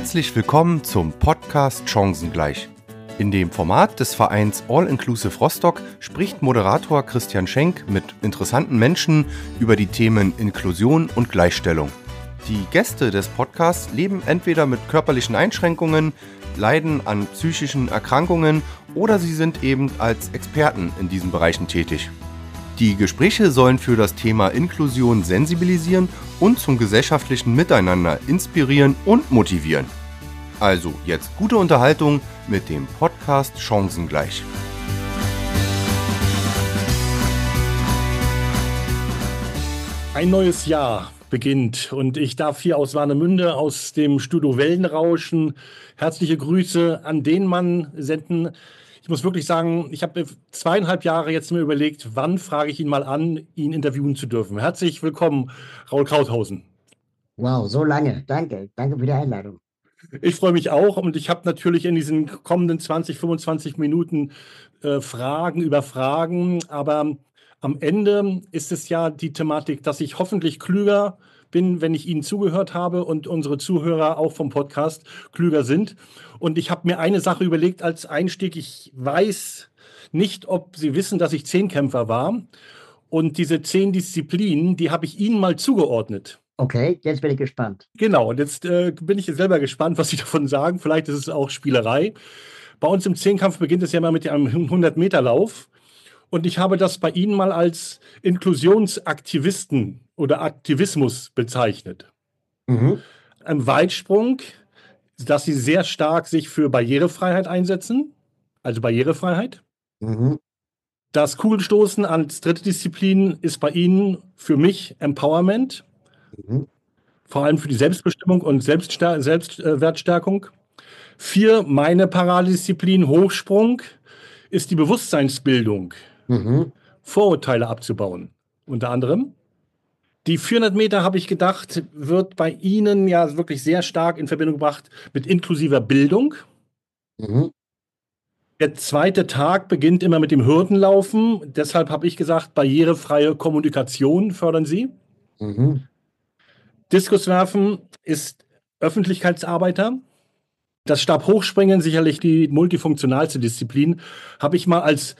Herzlich willkommen zum Podcast Chancengleich. In dem Format des Vereins All Inclusive Rostock spricht Moderator Christian Schenk mit interessanten Menschen über die Themen Inklusion und Gleichstellung. Die Gäste des Podcasts leben entweder mit körperlichen Einschränkungen, leiden an psychischen Erkrankungen oder sie sind eben als Experten in diesen Bereichen tätig. Die Gespräche sollen für das Thema Inklusion sensibilisieren und zum gesellschaftlichen Miteinander inspirieren und motivieren. Also jetzt gute Unterhaltung mit dem Podcast Chancengleich. Ein neues Jahr beginnt und ich darf hier aus Warnemünde, aus dem Studio Wellenrauschen, herzliche Grüße an den Mann senden. Ich muss wirklich sagen, ich habe 2,5 Jahre jetzt mir überlegt, wann frage ich ihn mal an, ihn interviewen zu dürfen. Herzlich willkommen, Raul Krauthausen. Wow, so lange. Danke für die Einladung. Ich freue mich auch und ich habe natürlich in diesen kommenden 20, 25 Minuten Fragen über Fragen, aber am Ende ist es ja die Thematik, dass ich hoffentlich klüger bin, wenn ich Ihnen zugehört habe und unsere Zuhörer auch vom Podcast klüger sind. Und ich habe mir eine Sache überlegt als Einstieg. Ich weiß nicht, ob Sie wissen, dass ich Zehnkämpfer war. Und diese 10 Disziplinen, die habe ich Ihnen mal zugeordnet. Okay, jetzt bin ich gespannt. Genau, und jetzt bin ich selber gespannt, was Sie davon sagen. Vielleicht ist es auch Spielerei. Bei uns im Zehnkampf beginnt es ja mal mit einem 100-Meter-Lauf. Und ich habe das bei Ihnen mal als Inklusionsaktivisten oder Aktivismus bezeichnet. Ein Weitsprung, dass Sie sehr stark sich für Barrierefreiheit einsetzen, also Barrierefreiheit. Das Kugelstoßen als dritte Disziplin ist bei Ihnen für mich Empowerment, vor allem für die Selbstbestimmung und Selbstwertstärkung. 4, meine Paradisziplin Hochsprung, ist die Bewusstseinsbildung. Vorurteile abzubauen, unter anderem. Die 400 Meter, habe ich gedacht, wird bei Ihnen ja wirklich sehr stark in Verbindung gebracht mit inklusiver Bildung. Der zweite Tag beginnt immer mit dem Hürdenlaufen. Deshalb habe ich gesagt, barrierefreie Kommunikation fördern Sie. Diskuswerfen ist Öffentlichkeitsarbeiter. Das Stabhochspringen, sicherlich die multifunktionalste Disziplin, habe ich mal als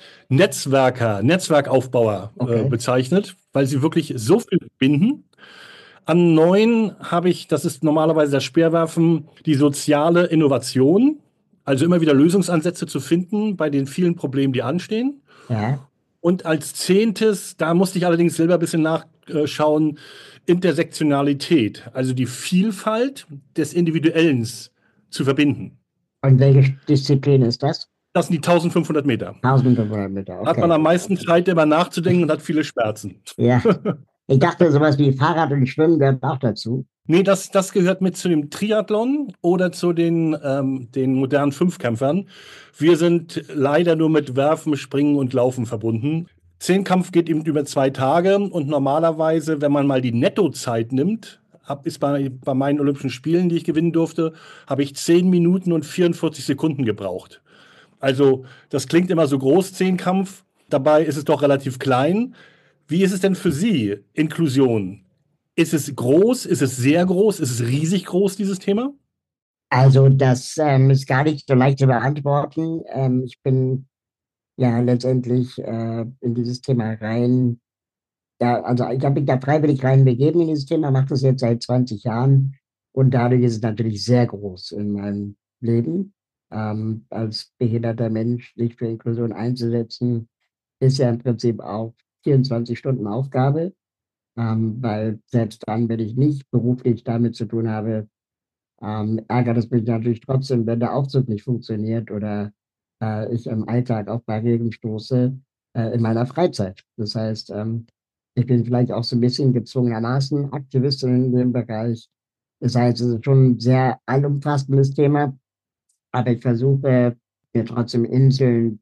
Netzwerkaufbauer bezeichnet, weil sie wirklich so viel binden. An 9 habe ich, das ist normalerweise das Speerwerfen, die soziale Innovation, also immer wieder Lösungsansätze zu finden bei den vielen Problemen, die anstehen. Ja. Und als 10., da musste ich allerdings selber ein bisschen nachschauen, Intersektionalität, also die Vielfalt des Individuellen zu verbinden. Und welche Disziplin ist das? Das sind die 1500 Meter. 1500 Meter, okay. Hat man am meisten Zeit, darüber nachzudenken und hat viele Schmerzen. Ja. Ich dachte, sowas wie Fahrrad und Schwimmen gehört auch dazu. Nee, das gehört mit zu dem Triathlon oder zu den modernen Fünfkämpfern. Wir sind leider nur mit Werfen, Springen und Laufen verbunden. Zehnkampf geht eben über 2 Tage und normalerweise, wenn man mal die Nettozeit nimmt, ist bei meinen Olympischen Spielen, die ich gewinnen durfte, habe ich 10 Minuten und 44 Sekunden gebraucht. Also das klingt immer so groß, Zehnkampf. Dabei ist es doch relativ klein. Wie ist es denn für Sie, Inklusion? Ist es groß? Ist es sehr groß? Ist es riesig groß, dieses Thema? Also das ist gar nicht so leicht zu beantworten. Ich bin ja letztendlich in dieses Thema rein. Ja, also ich habe mich da freiwillig reinbegeben in dieses Thema, mache das jetzt seit 20 Jahren und dadurch ist es natürlich sehr groß in meinem Leben. Als behinderter Mensch sich für Inklusion einzusetzen, ist ja im Prinzip auch 24 Stunden Aufgabe, weil selbst dann, wenn ich nicht beruflich damit zu tun habe, ärgert es mich natürlich trotzdem, wenn der Aufzug nicht funktioniert oder ich im Alltag auf Barrieren stoße in meiner Freizeit. Das heißt, ich bin vielleicht auch so ein bisschen gezwungenermaßen Aktivistin in dem Bereich. Das heißt, es ist schon ein sehr allumfassendes Thema, aber ich versuche mir trotzdem Inseln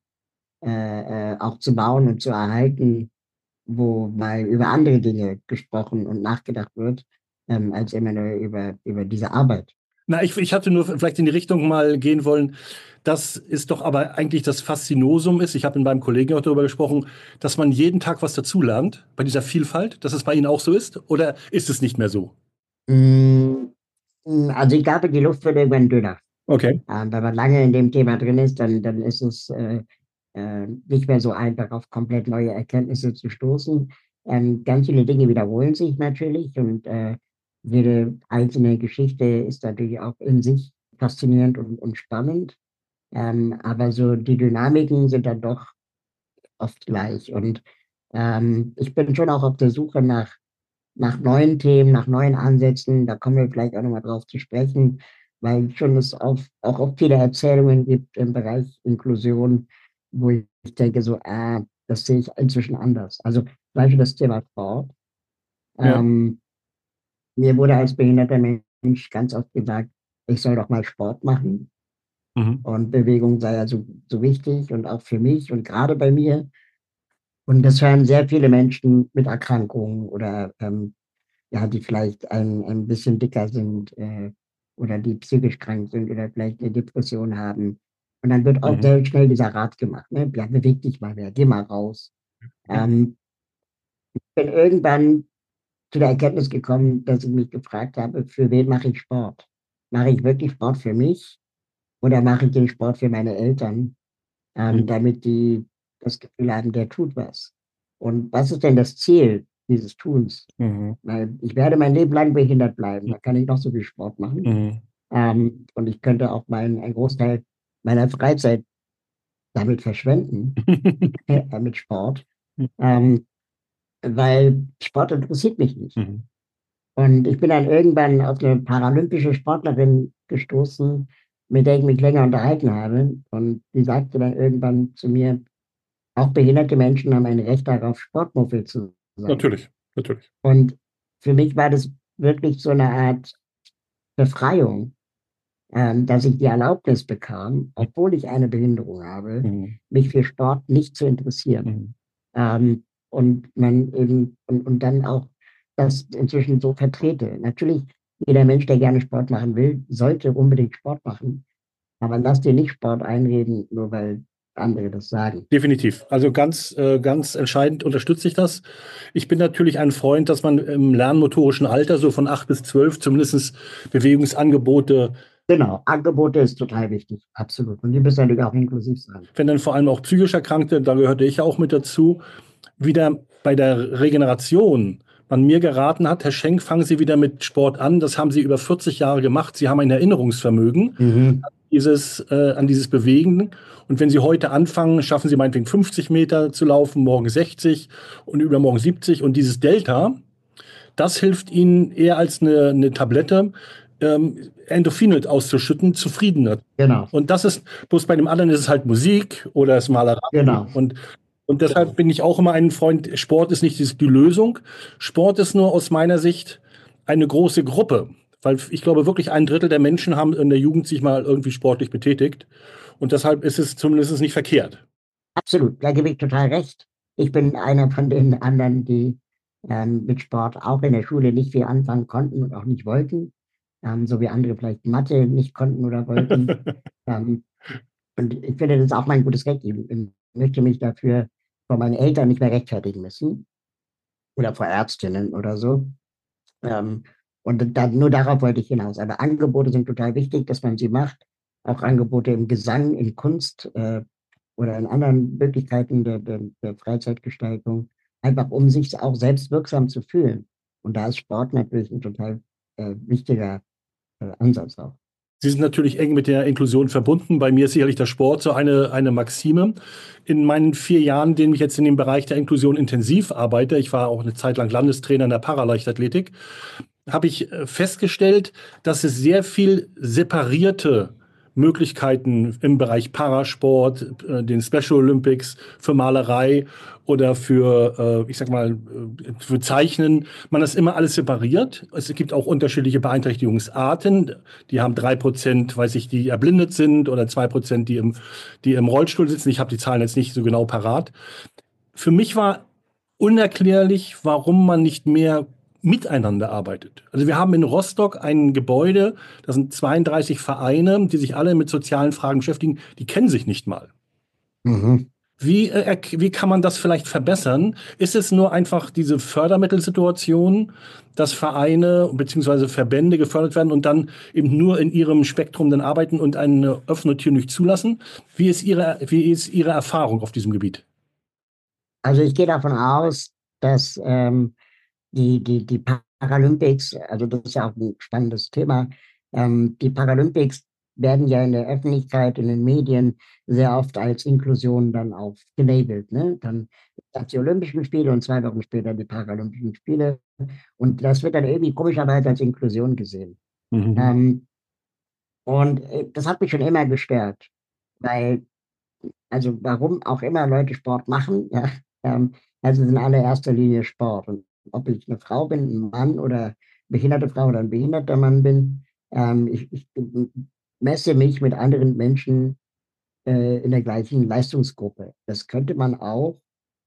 auch zu bauen und zu erhalten, wo mal über andere Dinge gesprochen und nachgedacht wird, als immer nur über diese Arbeit. Na, ich hatte nur vielleicht in die Richtung mal gehen wollen, dass es doch aber eigentlich das Faszinosum ist, ich habe mit meinem Kollegen auch darüber gesprochen, dass man jeden Tag was dazulernt bei dieser Vielfalt, dass es bei Ihnen auch so ist? Oder ist es nicht mehr so? Also ich glaube, die Luft wird irgendwann dünner. Okay. Wenn man lange in dem Thema drin ist, dann ist es nicht mehr so einfach, auf komplett neue Erkenntnisse zu stoßen. Ganz viele Dinge wiederholen sich natürlich und jede einzelne Geschichte ist natürlich auch in sich faszinierend und spannend. Aber so die Dynamiken sind dann doch oft gleich. Und ich bin schon auch auf der Suche nach neuen Themen, nach neuen Ansätzen. Da kommen wir vielleicht auch nochmal drauf zu sprechen, weil schon es auch oft viele Erzählungen gibt im Bereich Inklusion, wo ich denke, so, das sehe ich inzwischen anders. Also zum Beispiel das Thema Sport. Ja. Mir wurde als behinderter Mensch ganz oft gesagt, ich soll doch mal Sport machen. Mhm. Und Bewegung sei also so wichtig und auch für mich und gerade bei mir. Und das hören sehr viele Menschen mit Erkrankungen oder ja, die vielleicht ein bisschen dicker sind oder die psychisch krank sind oder vielleicht eine Depression haben. Und dann wird auch Mhm. sehr schnell dieser Rat gemacht, ne? Ja, beweg dich mal mehr, geh mal raus. Bin irgendwann zu der Erkenntnis gekommen, dass ich mich gefragt habe, für wen mache ich Sport? Mache ich wirklich Sport für mich oder mache ich den Sport für meine Eltern, Mhm. damit die das Gefühl haben, der tut was? Und was ist denn das Ziel dieses Tuns? Mhm. Weil ich werde mein Leben lang behindert bleiben. Da kann ich noch so viel Sport machen. Mhm. Und ich könnte auch einen Großteil meiner Freizeit damit verschwenden, mit Sport, ähm, weil Sport interessiert mich nicht. Mhm. Und ich bin dann irgendwann auf eine paralympische Sportlerin gestoßen, mit der ich mich länger unterhalten habe. Und die sagte dann irgendwann zu mir, auch behinderte Menschen haben ein Recht darauf, Sportmuffel zu sein. Natürlich, natürlich. Und für mich war das wirklich so eine Art Befreiung, dass ich die Erlaubnis bekam, obwohl ich eine Behinderung habe, Mhm. mich für Sport nicht zu interessieren. Mhm. Und dann auch das inzwischen so vertrete. Natürlich, jeder Mensch, der gerne Sport machen will, sollte unbedingt Sport machen. Aber lass dir nicht Sport einreden, nur weil andere das sagen. Definitiv. Also ganz entscheidend unterstütze ich das. Ich bin natürlich ein Freund, dass man im lernmotorischen Alter, so von 8 bis 12, zumindest Bewegungsangebote, Genau, Angebote ist total wichtig, absolut. Und die müssen natürlich auch inklusiv sein. wenn dann vor allem auch psychisch Erkrankte, da gehörte ich ja auch mit dazu, wieder bei der Regeneration man mir geraten hat, Herr Schenk, fangen Sie wieder mit Sport an. Das haben Sie über 40 Jahre gemacht. Sie haben ein Erinnerungsvermögen an dieses Bewegen. Und wenn Sie heute anfangen, schaffen Sie meinetwegen 50 Meter zu laufen, morgen 60 und übermorgen 70. Und dieses Delta, das hilft Ihnen eher als eine Tablette, Endorphine auszuschütten, zufriedener. Genau, Und das ist, bloß bei dem anderen ist es halt Musik oder es ist Malerei. genau. Und deshalb bin ich auch immer ein Freund, Sport ist nicht die Lösung. Sport ist nur aus meiner Sicht eine große Gruppe. Weil ich glaube, wirklich 1/3 der Menschen haben in der Jugend sich mal irgendwie sportlich betätigt. Und deshalb ist es zumindest nicht verkehrt. Absolut, da gebe ich total recht. Ich bin einer von den anderen, die mit Sport auch in der Schule nicht viel anfangen konnten und auch nicht wollten, so wie andere vielleicht Mathe nicht konnten oder wollten. ähm, und ich finde, das ist auch mein gutes Recht. Ich möchte mich dafür vor meinen Eltern nicht mehr rechtfertigen müssen oder vor Ärztinnen oder so. Und nur darauf wollte ich hinaus. Aber Angebote sind total wichtig, dass man sie macht. Auch Angebote im Gesang, in Kunst oder in anderen Möglichkeiten der Freizeitgestaltung, einfach um sich auch selbst wirksam zu fühlen. Und da ist Sport natürlich ein total wichtiger Ansatz auch. Sie sind natürlich eng mit der Inklusion verbunden. Bei mir ist sicherlich der Sport so eine Maxime. In meinen 4 Jahren, in denen ich jetzt in dem Bereich der Inklusion intensiv arbeite, ich war auch eine Zeit lang Landestrainer in der Paraleichtathletik, habe ich festgestellt, dass es sehr viel separierte Möglichkeiten im Bereich Parasport, den Special Olympics, für Malerei oder für, ich sag mal, für Zeichnen, man das immer alles separiert. Es gibt auch unterschiedliche Beeinträchtigungsarten. Die haben 3%, weiß ich, die erblindet sind oder 2%, die im Rollstuhl sitzen. Ich habe die Zahlen jetzt nicht so genau parat. Für mich war unerklärlich, warum man nicht mehr miteinander arbeitet. Also wir haben in Rostock ein Gebäude, das sind 32 Vereine, die sich alle mit sozialen Fragen beschäftigen, die kennen sich nicht mal. Mhm. Wie kann man das vielleicht verbessern? Ist es nur einfach diese Fördermittelsituation, dass Vereine bzw. Verbände gefördert werden und dann eben nur in ihrem Spektrum dann arbeiten und eine offene Tür nicht zulassen? Wie ist Ihre Erfahrung auf diesem Gebiet? Also ich gehe davon aus, dass die Paralympics, also das ist ja auch ein spannendes Thema, die Paralympics werden ja in der Öffentlichkeit, in den Medien sehr oft als Inklusion dann auch gelabelt. Ne? Dann gab die Olympischen Spiele und 2 Wochen später die Paralympischen Spiele. Und das wird dann irgendwie komischerweise als Inklusion gesehen. Mhm. Ähm, und das hat mich schon immer gestört, weil, also warum auch immer Leute Sport machen, ja, also in allererster Linie Sport. Und ob ich eine Frau bin, ein Mann oder eine behinderte Frau oder ein behinderter Mann bin, ich messe mich mit anderen Menschen in der gleichen Leistungsgruppe. Das könnte man auch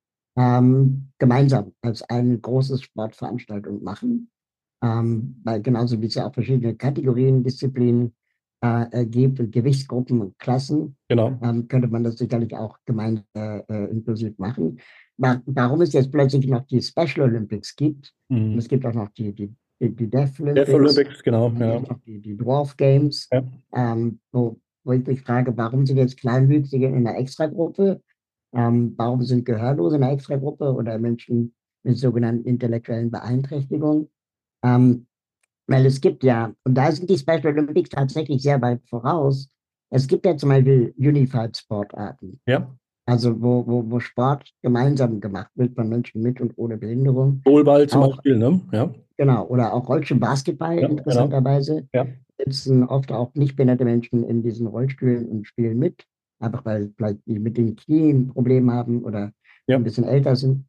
gemeinsam als eine große Sportveranstaltung machen, weil genauso wie es ja auch verschiedene Kategorien, Disziplinen gibt und Gewichtsgruppen und Klassen, Genau. könnte man das sicherlich auch gemeinsam inklusiv machen. Warum es jetzt plötzlich noch die Special Olympics gibt, und Mhm. es gibt auch noch die Deaf Deaf Olympics, Olympics, genau. und es Ja. gibt noch die Dwarf Games, Ja. wo ich mich frage, warum sind jetzt Kleinwüchsige in einer Extragruppe? Warum sind Gehörlose in einer Extragruppe oder Menschen mit sogenannten intellektuellen Beeinträchtigungen? Ähm, Weil es gibt ja, und da sind die Special Olympics tatsächlich sehr weit voraus. Es gibt ja zum Beispiel Unified Sportarten, Ja. also wo Sport gemeinsam gemacht wird von Menschen mit und ohne Behinderung. Goalball zum Auch, Beispiel, ne? Ja. genau, oder auch Rollstuhlbasketball Ja, genau. interessanterweise Ja. sitzen oft auch nicht behinderte Menschen in diesen Rollstühlen und spielen mit, einfach weil vielleicht die mit den Knien Probleme haben oder Ja. ein bisschen älter sind.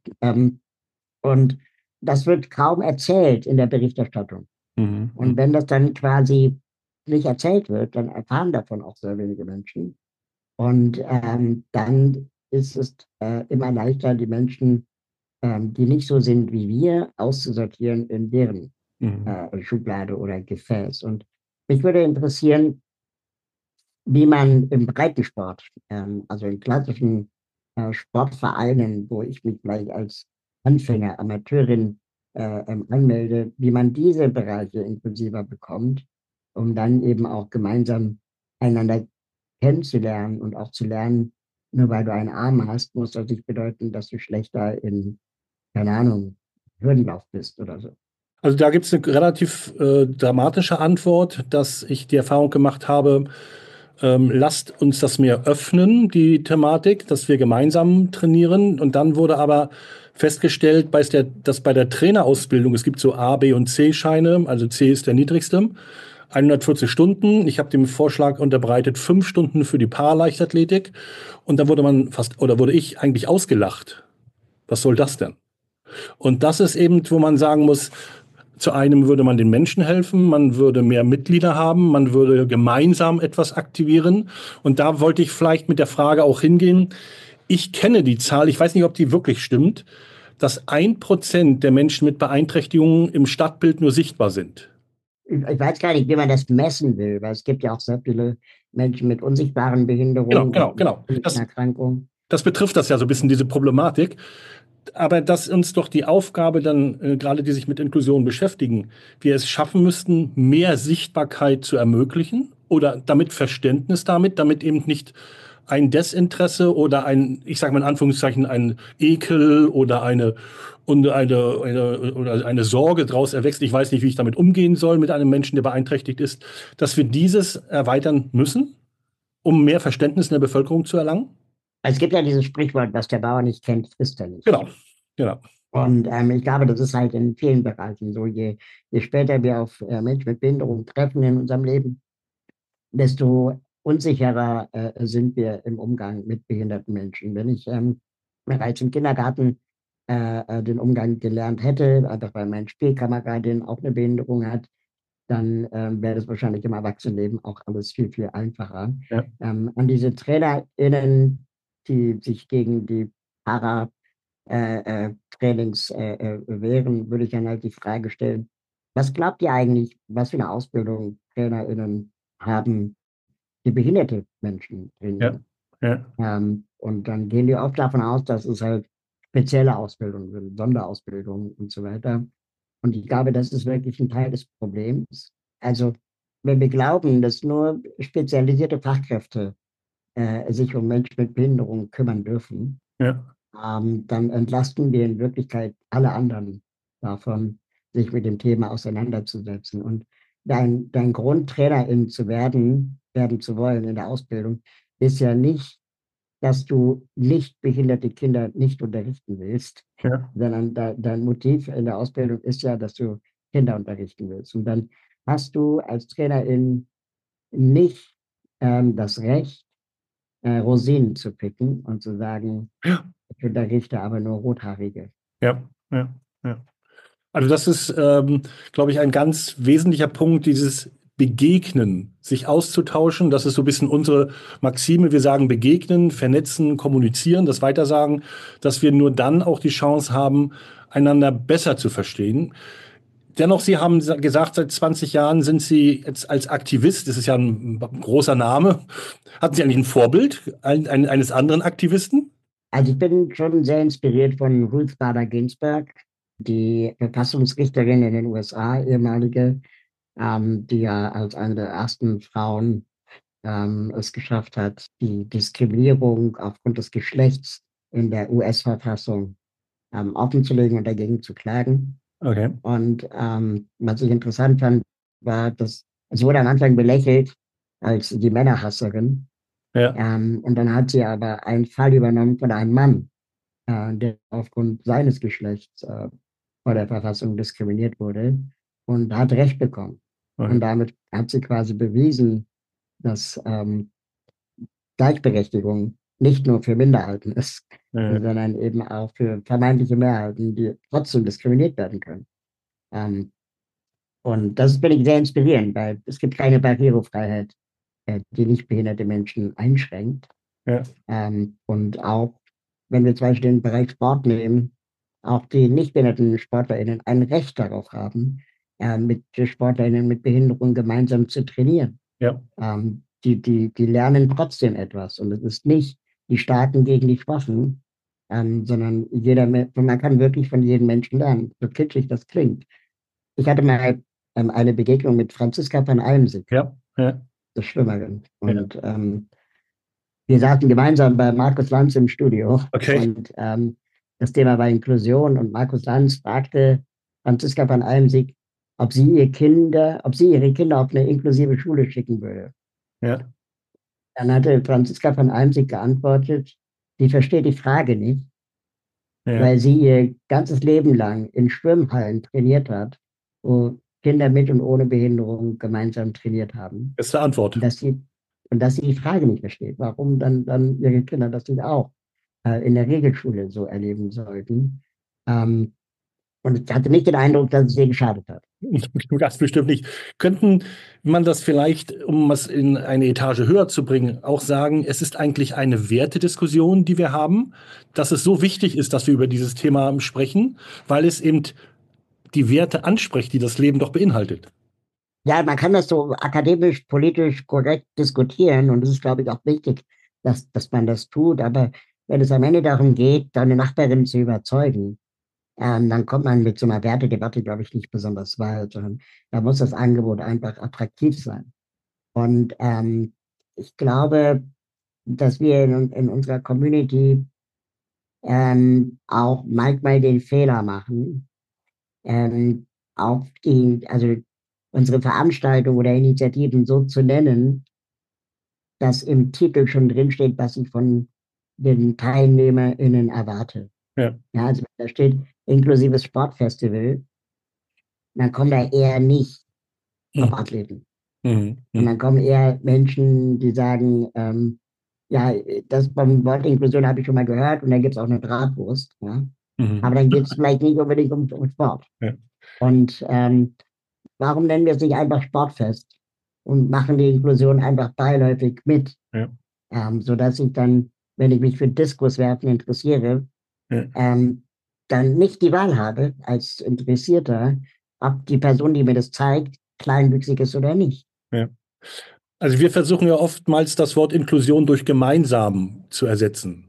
Und das wird kaum erzählt in der Berichterstattung. Mhm. Und wenn das dann quasi nicht erzählt wird, dann erfahren davon auch sehr wenige Menschen. Und dann ist es immer leichter, die Menschen, die nicht so sind wie wir, auszusortieren in deren Mhm. Schublade oder Gefäß. Und mich würde interessieren, wie man im Breitensport, also in klassischen Sportvereinen, wo ich mich vielleicht als Anfänger, Amateurin anmelde, wie man diese Bereiche inklusiver bekommt, um dann eben auch gemeinsam einander kennenzulernen und auch zu lernen, nur weil du einen Arm hast, muss das nicht bedeuten, dass du schlechter in, keine Ahnung, Hürdenlauf bist oder so. Also da gibt es eine relativ dramatische Antwort, dass ich die Erfahrung gemacht habe, lasst uns das mehr öffnen, die Thematik, dass wir gemeinsam trainieren. Und dann wurde aber festgestellt, dass bei der Trainerausbildung, es gibt so A, B und C-Scheine, also C ist der niedrigste, 140 Stunden. Ich habe dem Vorschlag unterbreitet, 5 Stunden für die Paraleichtathletik. Und da wurde man wurde ich eigentlich ausgelacht. Was soll das denn? Und das ist eben, wo man sagen muss, zu einem würde man den Menschen helfen, man würde mehr Mitglieder haben, man würde gemeinsam etwas aktivieren. Und da wollte ich vielleicht mit der Frage auch hingehen. Ich kenne die Zahl, ich weiß nicht, ob die wirklich stimmt, dass 1% der Menschen mit Beeinträchtigungen im Stadtbild nur sichtbar sind. Ich weiß gar nicht, wie man das messen will, weil es gibt ja auch sehr viele Menschen mit unsichtbaren Genau, Behinderungen genau, und mit genau. chronischen Erkrankungen. Das betrifft das ja so ein bisschen, diese Problematik. Aber dass uns doch die Aufgabe dann, gerade die sich mit Inklusion beschäftigen, wir es schaffen müssten, mehr Sichtbarkeit zu ermöglichen oder damit Verständnis damit eben nicht ein Desinteresse oder ein, ich sage mal in Anführungszeichen, ein Ekel oder oder eine Sorge daraus erwächst. Ich weiß nicht, wie ich damit umgehen soll mit einem Menschen, der beeinträchtigt ist, dass wir dieses erweitern müssen, um mehr Verständnis in der Bevölkerung zu erlangen. Es gibt ja dieses Sprichwort, was der Bauer nicht kennt, frisst er nicht. Genau, genau. Und ich glaube, das ist halt in vielen Bereichen so. Je später wir auf Menschen mit Behinderung treffen in unserem Leben, desto unsicherer sind wir im Umgang mit behinderten Menschen. Wenn ich bereits im Kindergarten den Umgang gelernt hätte, einfach weil mein Spielkameradin auch eine Behinderung hat, dann wäre das wahrscheinlich im Erwachsenenleben auch alles viel, viel einfacher. Ja. An diese TrainerInnen, die sich gegen die Para-Trainings wehren, würde ich dann halt die Frage stellen, was glaubt ihr eigentlich, was für eine Ausbildung TrainerInnen haben, die behinderte Menschen Ja, trainieren? ja. Und dann gehen die oft davon aus, dass es halt spezielle Ausbildungen sind, Sonderausbildungen und so weiter. Und ich glaube, das ist wirklich ein Teil des Problems. Also, wenn wir glauben, dass nur spezialisierte Fachkräfte sich um Menschen mit Behinderung kümmern dürfen, Ja, dann entlasten wir in Wirklichkeit alle anderen davon, sich mit dem Thema auseinanderzusetzen. Und dein Grund, Trainerin zu werden zu wollen in der Ausbildung, ist ja nicht, dass du nicht behinderte Kinder nicht unterrichten willst, ja, sondern dein Motiv in der Ausbildung ist ja, dass du Kinder unterrichten willst. Und dann hast du als Trainerin nicht das Recht, Rosinen zu picken und zu sagen, ja, ich unterrichte aber nur Rothaarige. ja, ja, ja. Also das ist, glaube ich, ein ganz wesentlicher Punkt, dieses Begegnen, sich auszutauschen. Das ist so ein bisschen unsere Maxime. Wir sagen begegnen, vernetzen, kommunizieren, das Weitersagen, dass wir nur dann auch die Chance haben, einander besser zu verstehen. Dennoch, Sie haben gesagt, seit 20 Jahren sind Sie jetzt als Aktivist, das ist ja ein großer Name. Hatten Sie eigentlich ein Vorbild eines anderen Aktivisten? Also ich bin schon sehr inspiriert von Ruth Bader Ginsburg, die Verfassungsrichterin in den USA, ehemalige, die ja als eine der ersten Frauen es geschafft hat, die Diskriminierung aufgrund des Geschlechts in der US-Verfassung offenzulegen und dagegen zu klagen. Okay. Und was ich interessant fand, war, dass es wurde am Anfang belächelt als die Männerhasserin. Ja, Und dann hat sie aber einen Fall übernommen von einem Mann, der aufgrund seines Geschlechts vor der Verfassung diskriminiert wurde und hat Recht bekommen. okay. Und damit hat sie quasi bewiesen, dass Gleichberechtigung nicht nur für Minderheiten ist, Ja, sondern eben auch für vermeintliche Mehrheiten, die trotzdem diskriminiert werden können. Ähm, und das finde ich sehr inspirierend, weil es gibt keine Barrierefreiheit, die nicht behinderte Menschen einschränkt. ja, Und auch, wenn wir zum Beispiel den Bereich Sport nehmen, auch die nicht behinderten SportlerInnen ein Recht darauf haben, mit SportlerInnen mit Behinderung gemeinsam zu trainieren. ja, Die lernen trotzdem etwas. Und es ist nicht die Starken gegen die Schwachen, sondern man kann wirklich von jedem Menschen lernen, so kitschig das klingt. Ich hatte mal eine Begegnung mit Franziska van Almsick, ja, ja, der Schwimmerin. ja. Und wir saßen gemeinsam bei Markus Lanz im Studio Okay. und das Thema war Inklusion und Markus Lanz fragte Franziska van Almsick, ob sie ihre Kinder auf eine inklusive Schule schicken würde. Ja, Dann hatte Franziska van Almsick geantwortet, sie versteht die Frage nicht, ja. weil sie ihr ganzes Leben lang in Schwimmhallen trainiert hat, wo Kinder mit und ohne Behinderung gemeinsam trainiert haben. Beste Antwort. Und dass sie die Frage nicht versteht, warum dann ihre Kinder das nicht auch in der Regelschule so erleben sollten. Und ich hatte nicht den Eindruck, dass es ihr geschadet hat. Ganz bestimmt nicht. Könnten man das vielleicht, um es in eine Etage höher zu bringen, auch sagen, es ist eigentlich eine Wertediskussion, die wir haben, dass es so wichtig ist, dass wir über dieses Thema sprechen, weil es eben die Werte anspricht, die das Leben doch beinhaltet. Ja, man kann das so akademisch, politisch korrekt diskutieren und es ist, glaube ich, auch wichtig, dass man das tut. Aber wenn es am Ende darum geht, deine Nachbarin zu überzeugen, dann kommt man mit so einer Wertedebatte, glaube ich, nicht besonders weit, sondern da muss das Angebot einfach attraktiv sein. Und ich glaube, dass wir in unserer Community auch manchmal den Fehler machen, ähm, also unsere Veranstaltung oder Initiativen so zu nennen, dass im Titel schon drinsteht, was ich von den TeilnehmerInnen erwarte. Ja. Ja, also da steht inklusives Sportfestival, dann kommen da eher nicht Mhm. Top-Athleten. Mhm. Und dann kommen eher Menschen, die sagen, ja, das beim Wort Inklusion habe ich schon mal gehört und dann gibt es auch eine Bratwurst. Ja? Mhm. Aber dann geht es vielleicht nicht unbedingt um Sport. Ja. Und warum nennen wir es nicht einfach Sportfest und machen die Inklusion einfach beiläufig mit, Ja. Sodass ich dann, wenn ich mich für Diskuswerfen interessiere, Ja. dann nicht die Wahl habe als Interessierter, ob die Person, die mir das zeigt, kleinwüchsig ist oder nicht. Ja. Also wir versuchen ja oftmals das Wort Inklusion durch gemeinsam zu ersetzen.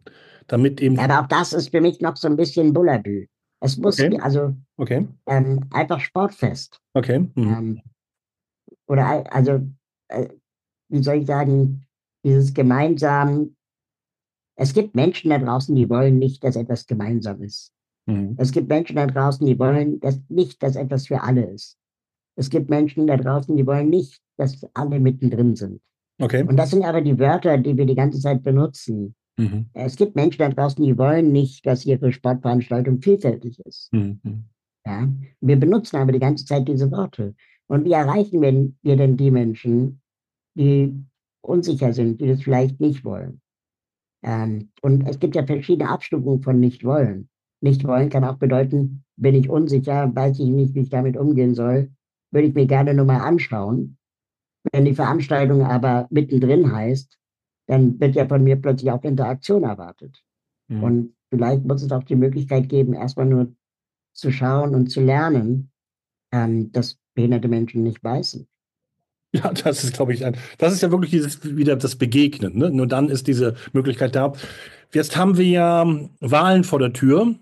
damit eben. Aber auch das ist für mich noch so ein bisschen Bullabü. Es muss Okay. also Okay. einfach sportfest. Okay. Oder also, wie soll ich sagen, dieses gemeinsam. Es gibt Menschen da draußen, die wollen nicht, dass etwas gemeinsam ist. Es gibt Menschen da draußen, die wollen nicht, dass etwas für alle ist. Es gibt Menschen da draußen, die wollen nicht, dass alle mittendrin sind. Okay. Und das sind aber die Wörter, die wir die ganze Zeit benutzen. Es gibt Menschen da draußen, die wollen nicht, dass ihre Sportveranstaltung vielfältig ist. Ja? Wir benutzen aber die ganze Zeit diese Worte. Und wie erreichen wir denn die Menschen, die unsicher sind, die das vielleicht nicht wollen? Und es gibt ja verschiedene Abstufungen von nicht wollen. Nicht wollen kann auch bedeuten, bin ich unsicher, weiß ich nicht, wie ich damit umgehen soll, würde ich mir gerne nur mal anschauen. Wenn die Veranstaltung aber mittendrin heißt, dann wird ja von mir plötzlich auch Interaktion erwartet. Und vielleicht muss es auch die Möglichkeit geben, erstmal nur zu schauen und zu lernen, dass behinderte Menschen nicht beißen. Ja, das ist, glaube ich, das ist ja wirklich wieder das Begegnen. Ne? Nur dann ist diese Möglichkeit da. Jetzt haben wir ja Wahlen vor der Tür,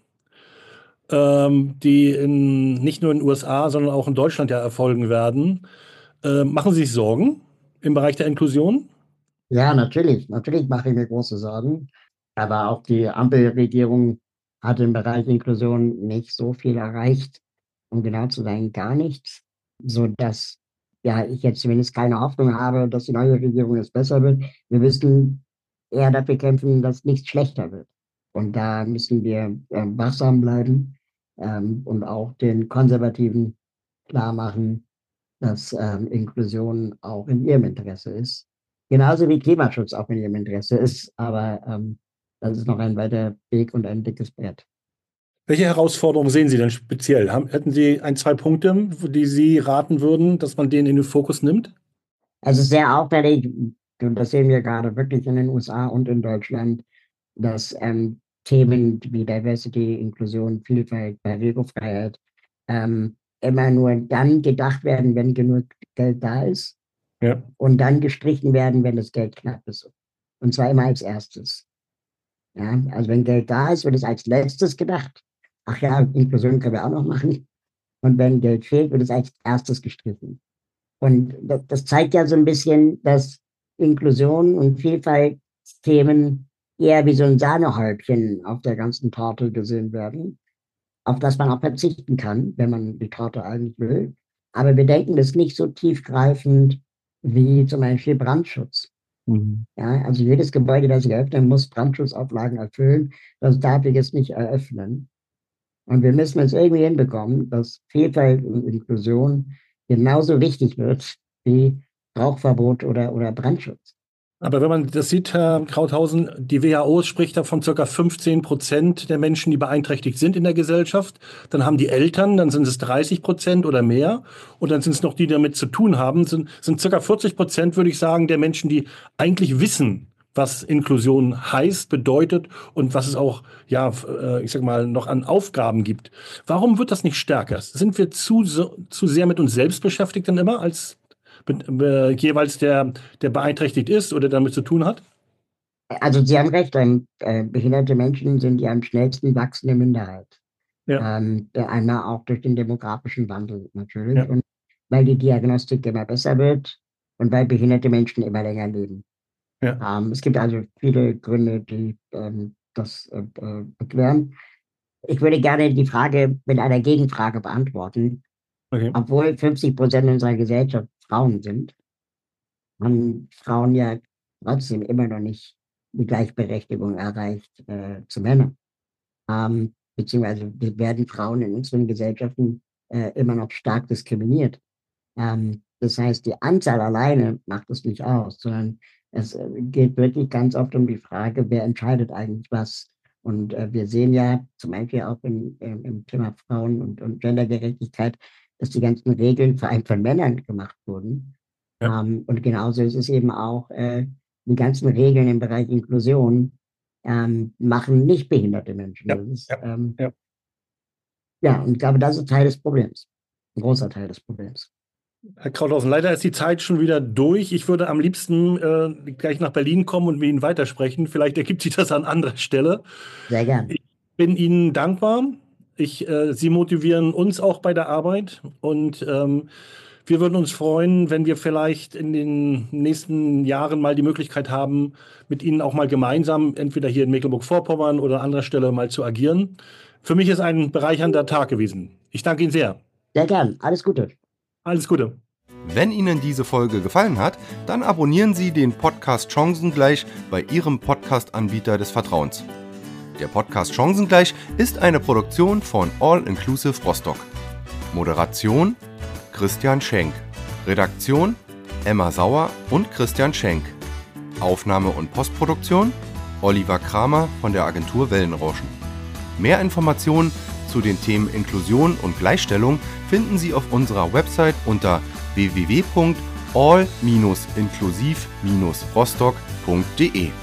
die nicht nur in den USA, sondern auch in Deutschland ja erfolgen werden. Machen Sie sich Sorgen im Bereich der Inklusion? Ja, natürlich. Natürlich mache ich mir große Sorgen. Aber auch die Ampelregierung hat im Bereich Inklusion nicht so viel erreicht, um genau zu sein, gar nichts, sodass ja, ich jetzt zumindest keine Hoffnung habe, dass die neue Regierung es besser wird. Wir müssen eher dafür kämpfen, dass nichts schlechter wird. Und da müssen wir wachsam bleiben und auch den Konservativen klar machen, dass Inklusion auch in ihrem Interesse ist. Genauso wie Klimaschutz auch in ihrem Interesse ist. Aber das ist noch ein weiter Weg und ein dickes Brett. Welche Herausforderungen sehen Sie denn speziell? Hätten Sie ein, zwei Punkte, die Sie raten würden, dass man den in den Fokus nimmt? Also sehr auffällig, und das sehen wir gerade wirklich in den USA und in Deutschland, dass Themen wie Diversity, Inklusion, Vielfalt, Barrierefreiheit immer nur dann gedacht werden, wenn genug Geld da ist, Ja. und dann gestrichen werden, wenn das Geld knapp ist. Und zwar immer als erstes. Ja, also wenn Geld da ist, wird es als letztes gedacht. Ach ja, Inklusion können wir auch noch machen. Und wenn Geld fehlt, wird es als erstes gestrichen. Und das zeigt ja so ein bisschen, dass Inklusion und Vielfaltsthemen eher wie so ein Sahnehäubchen auf der ganzen Torte gesehen werden, auf das man auch verzichten kann, wenn man die Torte eigentlich will. Aber wir denken das nicht so tiefgreifend wie zum Beispiel Brandschutz. Ja, also jedes Gebäude, das ich eröffne, muss Brandschutzauflagen erfüllen. Das darf ich jetzt nicht eröffnen. Und wir müssen es irgendwie hinbekommen, dass Vielfalt und Inklusion genauso wichtig wird wie Rauchverbot oder Brandschutz. Aber wenn man das sieht, Herr Krauthausen, die WHO spricht da von ca. 15% der Menschen, die beeinträchtigt sind in der Gesellschaft. Dann haben die Eltern, dann sind es 30% oder mehr. Und dann sind es noch die, die damit zu tun haben, sind ca. 40%, würde ich sagen, der Menschen, die eigentlich wissen, was Inklusion heißt, bedeutet und was es auch, ja, ich sag mal, noch an Aufgaben gibt. Warum wird das nicht stärker? Sind wir zu sehr mit uns selbst beschäftigt dann immer als jeweils der beeinträchtigt ist oder damit zu tun hat? Also Sie haben recht, behinderte Menschen sind die am schnellsten wachsende Minderheit. Ja, Einmal auch durch den demografischen Wandel natürlich ja. und weil die Diagnostik immer besser wird und weil behinderte Menschen immer länger leben. Ja. Es gibt also viele Gründe, die das erklären. Ich würde gerne die Frage mit einer Gegenfrage beantworten. Okay. Obwohl 50% unserer Gesellschaft Frauen sind, haben Frauen ja trotzdem immer noch nicht die Gleichberechtigung erreicht zu Männern. Beziehungsweise werden Frauen in unseren Gesellschaften immer noch stark diskriminiert. Das heißt, die Anzahl alleine macht es nicht aus, sondern es geht wirklich ganz oft um die Frage, wer entscheidet eigentlich was. Und wir sehen ja zum Beispiel auch im Thema Frauen und Gendergerechtigkeit, dass die ganzen Regeln vor allem von Männern gemacht wurden. Ja. Und genauso ist es eben auch, die ganzen Regeln im Bereich Inklusion machen nicht behinderte Menschen. Ja. Das ist, Ja. Ja. ja, und ich glaube, das ist Teil des Problems. Ein großer Teil des Problems. Herr Krauthausen, leider ist die Zeit schon wieder durch. Ich würde am liebsten gleich nach Berlin kommen und mit Ihnen weitersprechen. Vielleicht ergibt sich das an anderer Stelle. Sehr gern. Ich bin Ihnen dankbar. Sie motivieren uns auch bei der Arbeit und wir würden uns freuen, wenn wir vielleicht in den nächsten Jahren mal die Möglichkeit haben, mit Ihnen auch mal gemeinsam, entweder hier in Mecklenburg-Vorpommern oder an anderer Stelle mal zu agieren. Für mich ist ein bereichernder Tag gewesen. Ich danke Ihnen sehr. Sehr gern. Alles Gute. Alles Gute. Wenn Ihnen diese Folge gefallen hat, dann abonnieren Sie den Podcast Chancengleich bei Ihrem Podcast-Anbieter des Vertrauens. Der Podcast Chancengleich ist eine Produktion von All Inclusive Rostock. Moderation Christian Schenk. Redaktion Emma Sauer und Christian Schenk. Aufnahme und Postproduktion Oliver Kramer von der Agentur Wellenrauschen. Mehr Informationen zu den Themen Inklusion und Gleichstellung finden Sie auf unserer Website unter www.all-inklusiv-rostock.de.